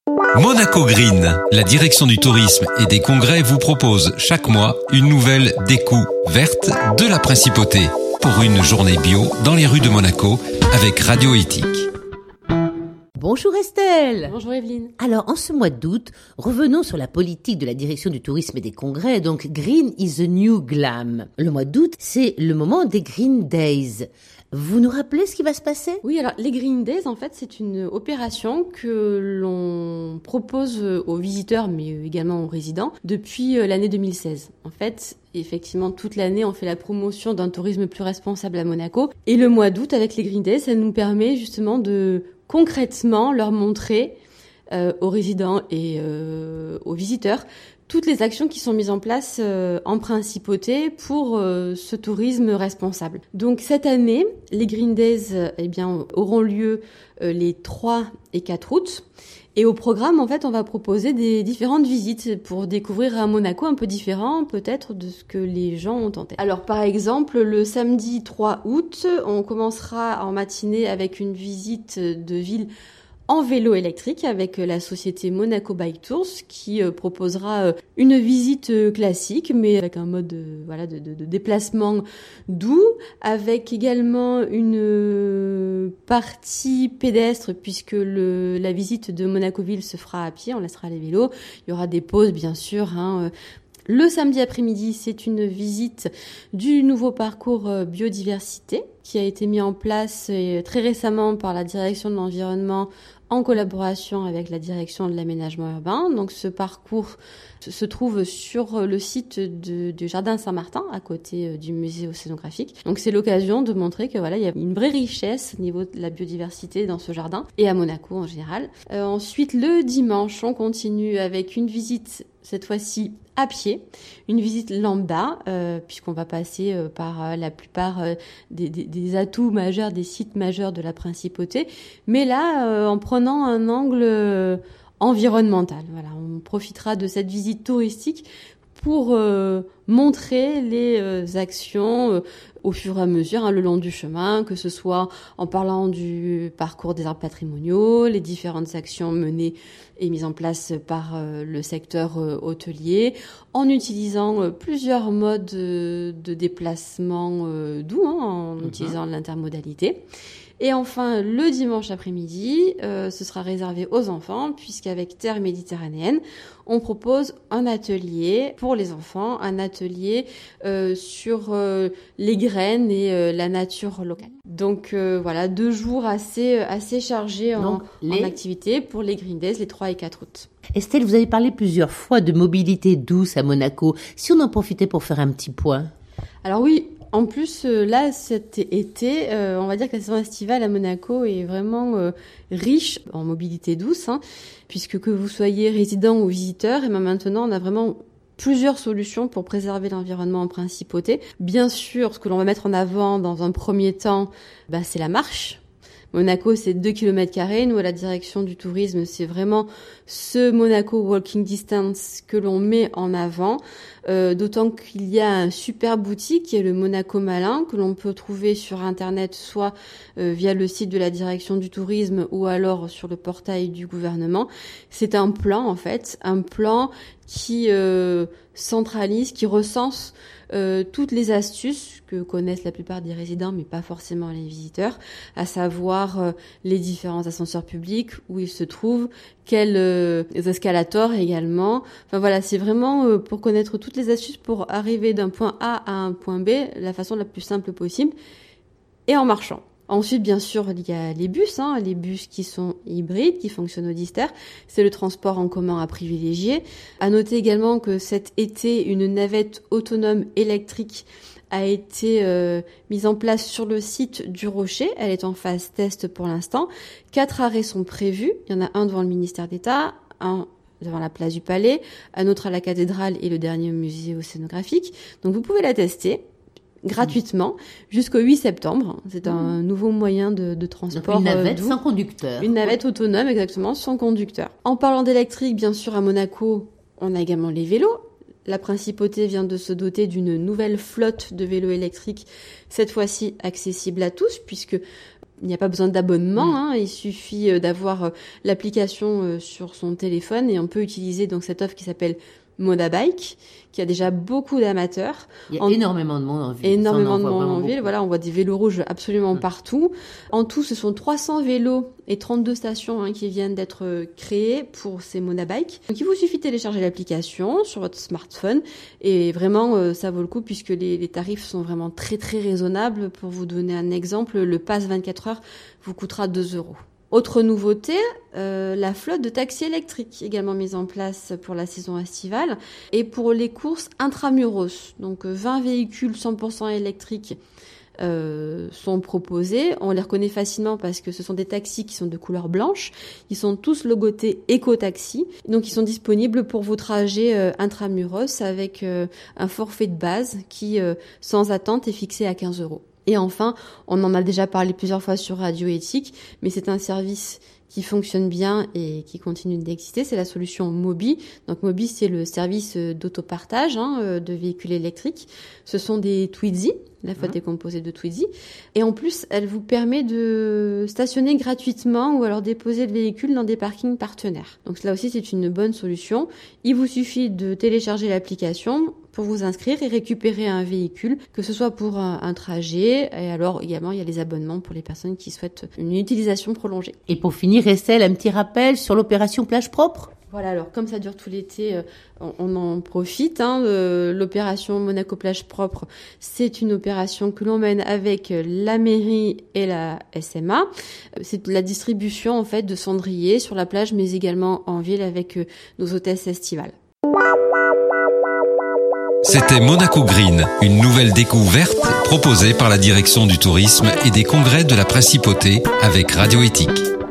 Monaco Green, la direction du tourisme et des congrès vous propose chaque mois une nouvelle découverte de la principauté pour une journée bio dans les rues de Monaco avec Radio Éthique. Bonjour Estelle. Bonjour Evelyne. Alors, en ce mois d'août, revenons sur la politique de la direction du tourisme et des congrès. Donc, Green is the new glam. Le mois d'août, c'est le moment des Green Days. Vous nous rappelez ce qui va se passer ? Oui, alors les Green Days, en fait, c'est une opération que l'on propose aux visiteurs, mais également aux résidents, depuis l'année 2016. En fait, effectivement, toute l'année, on fait la promotion d'un tourisme plus responsable à Monaco. Et le mois d'août, avec les Green Days, ça nous permet justement de concrètement leur montrer aux résidents et aux visiteurs toutes les actions qui sont mises en place en principauté pour ce tourisme responsable. Donc cette année, les Green Days auront lieu les 3 et 4 août. Et au programme, en fait, on va proposer des différentes visites pour découvrir un Monaco un peu différent, peut-être, de ce que les gens ont en tête. Alors, par exemple, le samedi 3 août, on commencera en matinée avec une visite de ville en vélo électrique avec la société Monaco Bike Tours qui proposera une visite classique mais avec un mode de déplacement doux, avec également une partie pédestre puisque la visite de Monaco-Ville se fera à pied, on laissera les vélos, il y aura des pauses bien sûr. Le samedi après-midi, c'est une visite du nouveau parcours biodiversité qui a été mis en place très récemment par la direction de l'environnement en collaboration avec la direction de l'aménagement urbain. Donc ce parcours se trouve sur le site du Jardin Saint-Martin, à côté du musée océanographique. Donc c'est l'occasion de montrer que il y a une vraie richesse au niveau de la biodiversité dans ce jardin et à Monaco en général. Ensuite, le dimanche, on continue avec une visite cette fois-ci à pied, une visite lambda, puisqu'on va passer par la plupart des atouts majeurs, des sites majeurs de la principauté, mais là, en prenant un angle environnemental. Voilà, on profitera de cette visite touristique pour montrer les actions au fur et à mesure le long du chemin, que ce soit en parlant du parcours des arbres patrimoniaux, les différentes actions menées et mises en place par le secteur hôtelier, en utilisant plusieurs modes de déplacement doux, en utilisant l'intermodalité. Et enfin, le dimanche après-midi, ce sera réservé aux enfants, puisqu'avec Terre Méditerranéenne, on propose un atelier pour les enfants, un atelier sur les graines et la nature locale. Donc 2 jours assez chargés en activités pour les Green Days, les 3 et 4 août. Estelle, vous avez parlé plusieurs fois de mobilité douce à Monaco. Si on en profitait pour faire un petit point. Alors oui. En plus, là, cet été, on va dire que la saison estivale à Monaco est vraiment riche en mobilité douce, puisque que vous soyez résident ou visiteur, et maintenant, on a vraiment plusieurs solutions pour préserver l'environnement en principauté. Bien sûr, ce que l'on va mettre en avant dans un premier temps, c'est la marche. Monaco, c'est 2 km². Nous, à la direction du tourisme, c'est vraiment ce Monaco Walking Distance que l'on met en avant. D'autant qu'il y a un super boutique qui est le Monaco Malin que l'on peut trouver sur Internet, soit via le site de la direction du tourisme ou alors sur le portail du gouvernement. C'est un plan, en fait, qui centralise, qui recense toutes les astuces que connaissent la plupart des résidents, mais pas forcément les visiteurs, à savoir les différents ascenseurs publics, où ils se trouvent, quels escalators également. C'est vraiment pour connaître toutes les astuces pour arriver d'un point A à un point B, la façon la plus simple possible, et en marchant. Ensuite, bien sûr, il y a les bus qui sont hybrides, qui fonctionnent au Dister. C'est le transport en commun à privilégier. À noter également que cet été, une navette autonome électrique a été mise en place sur le site du Rocher. Elle est en phase test pour l'instant. 4 arrêts sont prévus. Il y en a un devant le ministère d'État, un devant la place du Palais, un autre à la cathédrale et le dernier au musée océanographique. Donc vous pouvez la tester gratuitement jusqu'au 8 septembre. C'est un nouveau moyen de transport. Donc une navette sans conducteur. Une navette autonome, exactement, sans conducteur. En parlant d'électrique, bien sûr, à Monaco, on a également les vélos. La principauté vient de se doter d'une nouvelle flotte de vélos électriques, cette fois-ci accessible à tous, puisque Il n'y a pas besoin d'abonnement, il suffit d'avoir l'application sur son téléphone et on peut utiliser donc cette offre qui s'appelle Monabike, qui a déjà beaucoup d'amateurs. Il y a énormément de monde en ville. Énormément de monde en ville. Voilà, on voit des vélos rouges absolument partout. En tout, ce sont 300 vélos et 32 stations qui viennent d'être créées pour ces Monabike. Donc, il vous suffit de télécharger l'application sur votre smartphone et vraiment, ça vaut le coup puisque les tarifs sont vraiment très très raisonnables. Pour vous donner un exemple, le pass 24 heures vous coûtera 2 €. Autre nouveauté, la flotte de taxis électriques également mise en place pour la saison estivale et pour les courses intramuros. Donc 20 véhicules 100% électriques sont proposés. On les reconnaît facilement parce que ce sont des taxis qui sont de couleur blanche. Ils sont tous logotés éco-taxi. Donc ils sont disponibles pour vos trajets intramuros avec un forfait de base qui, sans attente, est fixé à 15 €. Et enfin, on en a déjà parlé plusieurs fois sur Radio Éthique, mais c'est un service qui fonctionne bien et qui continue d'exister, c'est la solution Mobi. Donc Mobi, c'est le service d'autopartage de véhicules électriques. Ce sont des Twizy, la flotte est composée de Twizy. Et en plus, elle vous permet de stationner gratuitement ou alors déposer le véhicule dans des parkings partenaires. Donc là aussi, c'est une bonne solution. Il vous suffit de télécharger l'application pour vous inscrire et récupérer un véhicule, que ce soit pour un trajet. Et alors également, il y a les abonnements pour les personnes qui souhaitent une utilisation prolongée. Et pour finir, Estelle, un petit rappel sur l'opération Plage Propre. Voilà, alors comme ça dure tout l'été, on en profite. L'opération Monaco Plage Propre, c'est une opération que l'on mène avec la mairie et la SMA. C'est la distribution en fait de cendriers sur la plage, mais également en ville avec nos hôtesses estivales. C'était Monaco Green, une nouvelle découverte proposée par la direction du tourisme et des congrès de la Principauté avec Radio Éthique.